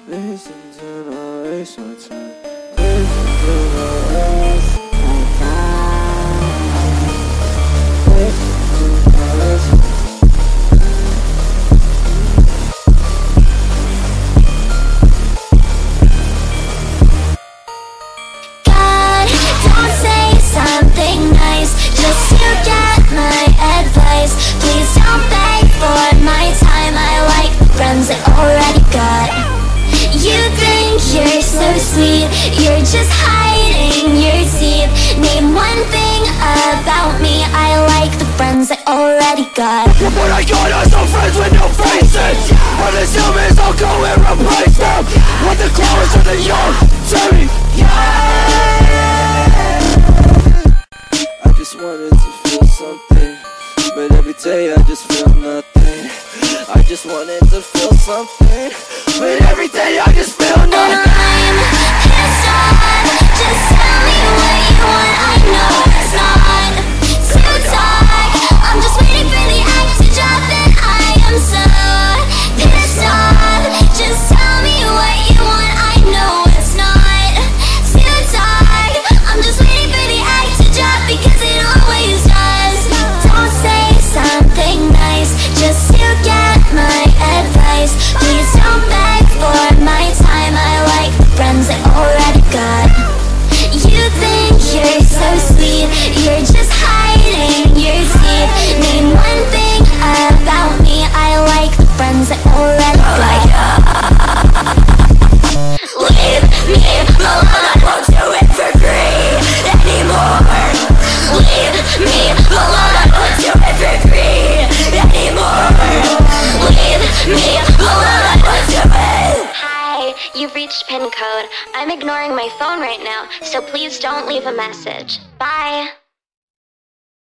Listen to the waste my time. Listen to the waste my time. Listen to the waste my time. God, don't say something nice just to get my advice. Please don't beg for my time. I like the friends I already got. You think you're so sweet, you're just hiding your teeth. Name one thing about me. I like the friends I already got. What I got are some friends with no faces. When the humans, I'll go and replace them with the clowns of the young Timmy. I just wanted to feel something, but every day I just feel nothing. I just wanted to feel something, but every day I just feel And nothing. I'm pissed off. Just tell me what you want. I know it's not too dark. I'm just waiting for the act to drop, and I am so pissed off. Just tell me what you want. I know it's not too dark. I'm just waiting for the act to drop because it always does. Don't say something nice just to get my advice. Please don't beg for my time. I like the friends I already got. You think you're so sweet, you're just hiding your teeth. Name one thing about me. I like the friends I already got. Leave me alone, I won't do it for free anymore. Leave me alone, I won't do it for free anymore. Leave me alone, I won't do it. Hi, you've reached PIN code. I'm ignoring my phone right now, so please don't leave a message. Bye.